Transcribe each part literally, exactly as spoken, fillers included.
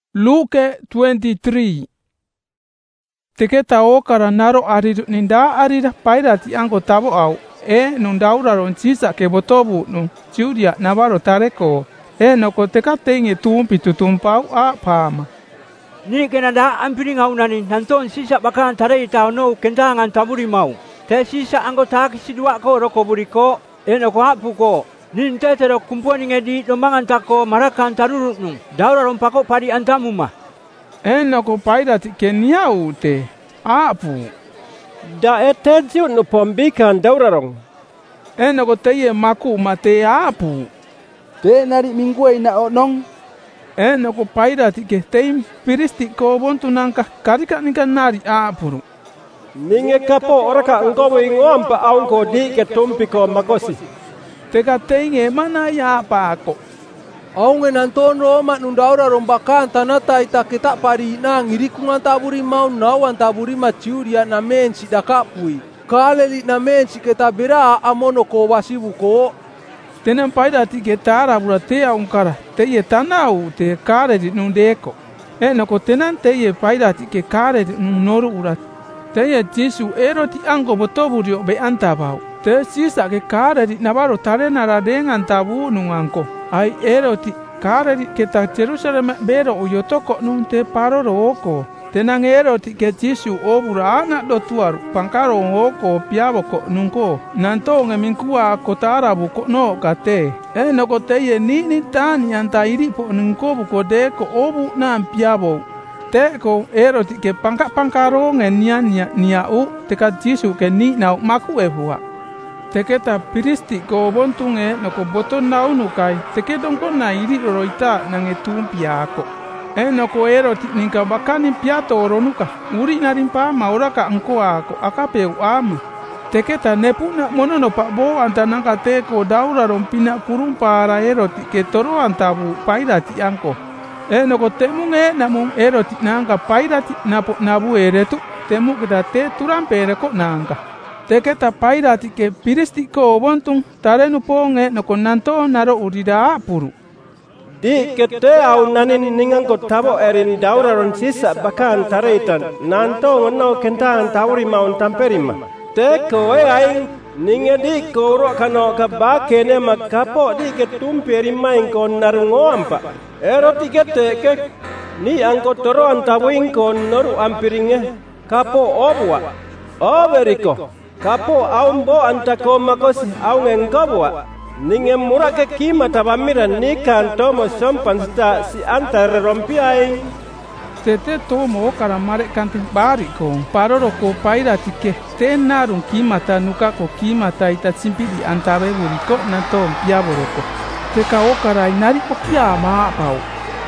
Luke twenty-three. Teketa okara naro ariru ninda arira pairati ango tabo au e nundaura ronchisa ke botobu nu Judia navaro tareko e noko tekate inge tumpi tutumpau a pama. Ni kenada ampiring haunani nanton sisa bakalan tarai tau no kentangan taburi mau. Te sisa anggota kisidua ko roko buriko e noko hapuko. Nin tetero kumpuan ingedi lombangan tako marakan taruruk nung. Daura rompako padi antamuma. E noko pairati kenia ute apu. Da etensiun no pombikan daurarong. E noko teye maku mate apu. Te nari mingguai na onong. E noko pairati ke teim piristi ko bontu nangka karika nika nari apuru. Ninge kapo oraka ngobo ingompa aunko di ke tumpiko makosi. Teka teinge mana ya pako. Aunge nanton Roma nundaura rombakan tanata ita kita pari na ngirikungan taburi mau nawan taburi maciuria na mensi dakapui. Kaleli na mensi kita bera amono ko wasibuko. Tenan pairati ke tara buratea unkara teye tanau te kare di nundeko. E noko tenan teye pairati ke kare di noru urat. Teye jisu eroti ango botoburio be antabau. Te sisa ke kare di navaro tare naradengan tabu nunganko. Ai eroti kare di ke ta Jerusalem bero uyotoko nun te paroro oko. Tenang eroti ke jisu obura anak do tuaru pangkaro oko piabo ko nungko. Nanto ngeminkua kota arabu ko no kate. E noko teye nini tani antairi po nungko buko deko obu na piabo. Teko eroti ke pangka pangkaro ngenia nia nia u teka jisu ke ni nau maku ebua. Teketa piristi ko bontunge noko boton nau nukai teke dongko na iri roroita nange tumpiako. E noko eroti ninka bakani piato oronuka uri narimpa mauraka engko ako akapeu ama. Teketa nepuna monono pak bo antanangka teko daura rompina kurumpa ara eroti ke toro antabu pairati angko. E noko temunge namung eroti nangka pairati napo nabu eretu temu kita te turampere ko nangka. Teketa pairati ke piristi ko bontung tarenu ponge noko nanto naro urida apuru. Di kete au nanin ningang ko tabo erin daura ron sisa bakan tareitan nanto ngono kentan tawri maun tamperima. Te ko e aing ninge di ko ro kano ka bakene makapo di ke tumperi main ko narungo ampa. Ero tikete ke ni angko toro antawing ko noru ampiringe kapo obwa. Oberiko kapo aumbo antako makosi au ngengkobwa. Ninge murake kima tabamira ni kantomo sompansta si antare rompiai. Tete tomo karamare kantin bariko paroro ko pairati ke tenarun kimata nuka ko kimata ita simpidi antabe buriko nato piaboroko. Teka okara inari pokia ma pau.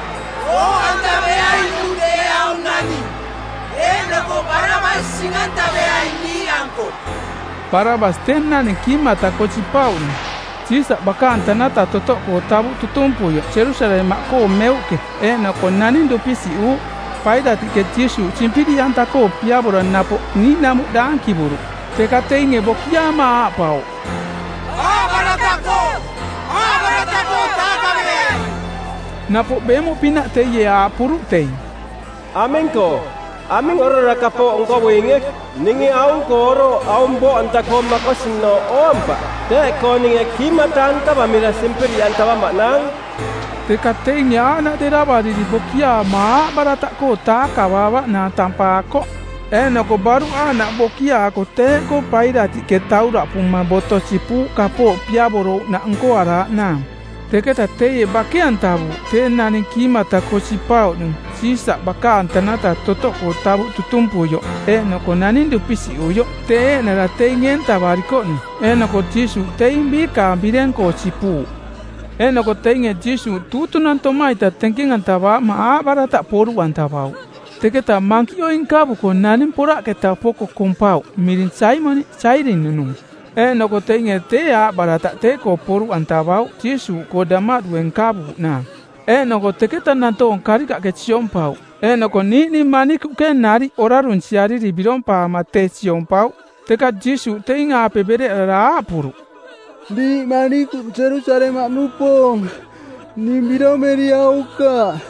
O antabe ai nude au nani. Ena ko Barabas singantabe ai ni anko. Barabas tenan kimata ko cipaun. Sisa baka antanata toto ko tabu tutumpu yo Jerusalem mako meuke e na ko nanin do pisi u paida tike Jesu chimpidi antako piabora napo ni namu dan kiburu teka teinge bokia ma pau abaratako abaratako takabe napo bemo pina teye a puru tei amenko aming oro rakapo engko winge ningi au koro aumbo antako makosino ompa te ko ninge kimatan ta bamira simpiri antawa maknang teka teinge ana deraba di bokia ma barata ko takawawa na tampa ko eno ko baru anak bokia ko te ko pairati ke taura puma boto sipu kapo piaboro na engko ara na teketa teye bakian tabu te nani kimata ko sipau nu sisa baka antanata toto ko tabu tutumpu yo e no ko nanindu pisi uyo te na la te ngenta bariko ni e no ko Jesu te imbika biren ko sipu e no ko te nge Jesu tutu nanto maita tengking antaba ma barata poru antabau teketa mankio inkabu ko nanin pora keta poko kompau mirin Simon Sairin nunu e no ko te nge te a barata te ko poru antabau Jesu ko damat wenkabu na e no ko teketa nanto karika ke siompau e no ko ni ni maniku ke nari orarun siari ribiron pa mate siompau teka Jesu te inga pebere ra apuru Di maniku Jerusalem manupong ni biro meriauka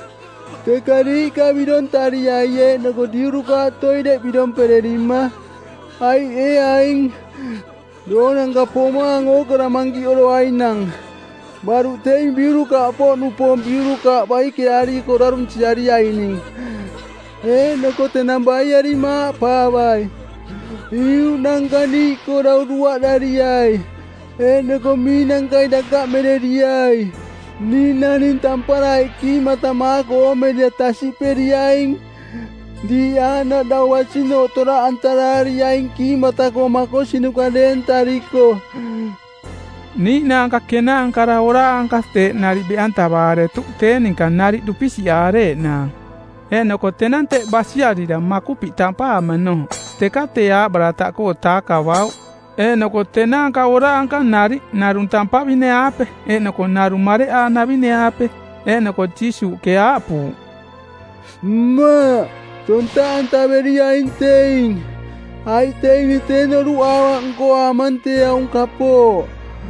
Te kari ka bidon tari aye nako diru ka toide bidon pererima. Ai e aing donang ka pomango karamangi olo ainang. Baru teing biru ka po nupom biru ka baik ari ko darum ciari aining. Eh nako tenang bayari ma pa bai. Iu nang kani ko dau dua dari ai. Eh nako minang kai dakak meredi ai. Ni nanin tamparai ki mata mako mediatasi periaing. Di anak dawa sino tora antara riaing ki mata ko mako sinu kaden tariko. Ni na angka kena angkara ora angka te nari be antabare tu te ninka nari dupisi are na. E no ko tenante basiari da makupi tampa mano. Te katea barata ko taka wau. E no ko tena angka ora angka nari narun tampa bine ape. E no ko naru mare a na bine ape. E no ko jisu ke apu. Ma, tonta antaberia inteing. Ai teing teno ruawa ngo amante a un kapo.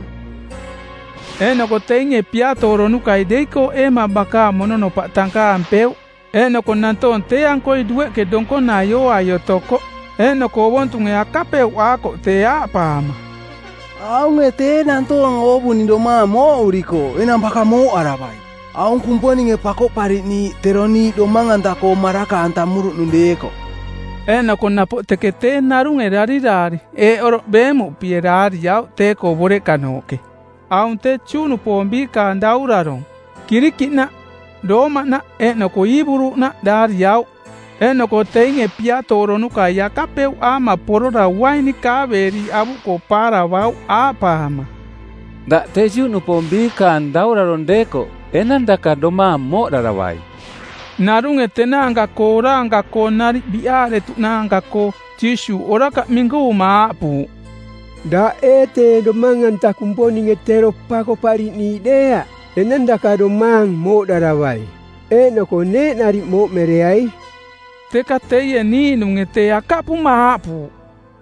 E no ko teinge piato ronu kai deiko e mabaka monono pa tangka ampeu. E no ko nanton te anko i due ke donko na yo ayo toko. E no ko wontunge akape wako te apama. Aunge te nanton obu ni doma mo uriko e nampaka mo arabai. Aung kumponi nge pako pari ni teroni domangan tako maraka antamuru nundeko. E no ko napo teke te narunge rari rari. E oro bemu pierari yau te ko bore kanoke. Aun te chunu pombi ka ndaurarong. Kirikina doma na e no ko iburu na dari yau. E no ko teinge pia toro nuka ya kapeu ama porora waini kaveri abu ko para wau apama. Da te chunu pombi ka ndaurarong deko. Enanda ka doma mo darawai. Narunge tenanga ko oranga ko nari biare tu nanga ko jishu oraka minggu maapu. Da ete domangan ta kumponi ngetero pako pari ni dea. Enanda ka domang mo darawai. E no ko ne nari mo mereai. Teka teye ni nungete akapu maapu.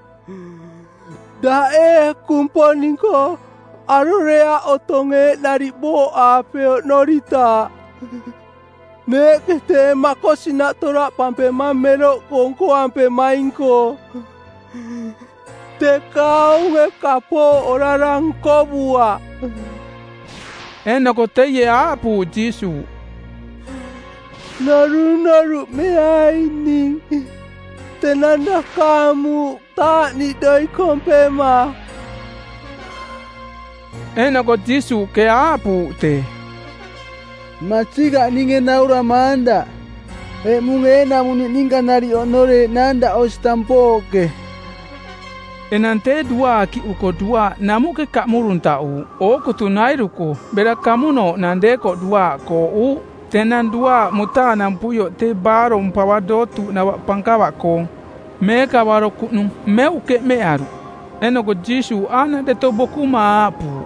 Da e kumponi ko arurea otonge nari bo apeo norita. Ne kete makosi na tora pampe mamero kongko ampe mainko. Te kau nge kapo orarang kobua. E no ko teye apu jisu. Naru naru me aini. Tenanda kamu ta ni doi kompema. E no ko jisu ke apu te. Machiga ninge naura manda. E munge na muni ninga nari onore nanda ostampoke. Enante dua ki uko dua namuke kamurun tau. O kutunairu ko bera kamuno nande ko dua ko u. Tenan dua muta nampuyo te baro mpawa dotu na pangkawa ko. Me kawaro kunu me uke me aru. Eno ko jisu ana de toboku maapu.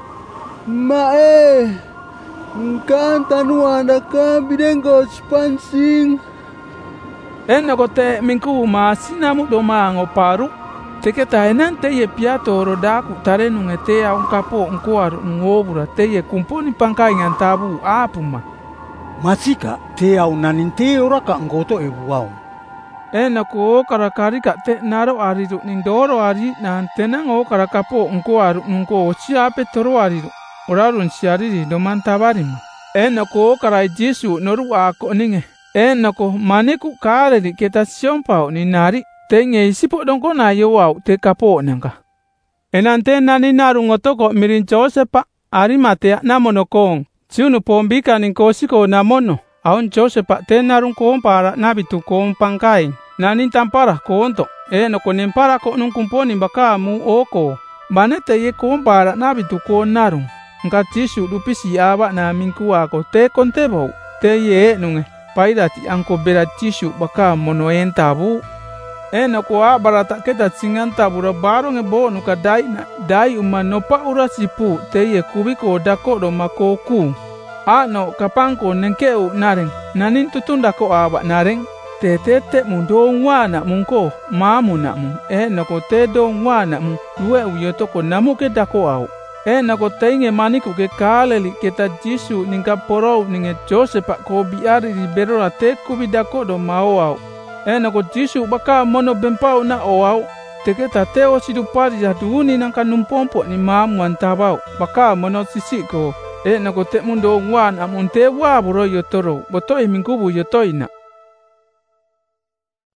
Ma e. Nkanta nuanda ka bidengo spansing. Eno ko te minku ma sinamu domango paru. Teke taenante ye piato rodaku tarenu ngete a un kapo unkuaru ngobura te ye kumponi pangkai ngantabu apuma. Masika te au naninte oraka ngoto ebuau. Ena ko karakari ka te naro ariru nindoro ari na tenang o karakapo unkuaru nunko siape toro ariru. Orarun siariri domantabarima. Ena ko karai jisu noru ako ninge. Ena ko maniku kareri kita siompau ni nari. Tenge isipo dongko na yowau te kapo nangka. Enante nani naru ngotoko mirin Josepa arimatea namono kong. Siunu pombika ninkosiko namono. Aun Josepa te narung kong para nabitu kong pangkain. Nani tampara konto. Eno ko nimpara ko nung kumponi baka mu oko. Banete ye kong para nabitu kong narung. Nka jisu dupisi aba na minku ako te kontebo. Te ye nunge. Paidati angko bera jisu baka mono entabu. Eno ko a barata keta singanta bura baro nge bo nuka dai na dai uma nopa ura sipu te ye kubiko dako do mako ku. Ano kapanko nenkeu naring nanin tutunda ko aba naring te te te mundo wana munko mamu na mu eno ko te do wana mu lue uyoto ko namu ke dako au. E na ko tainge maniku ke kaleli kita Jisu ningka porou ninge Joseph pak ko biari di berora te kubidako do mauau. E na ko Jisu baka mono bempau na oau. Teke ta teo sidupari ja duuni nang kanumpompo ni mamu antabau. Baka mono sisiko. E na ko te mundo wan amunte wa buro yotoro. Botoi mingkubu yotoina.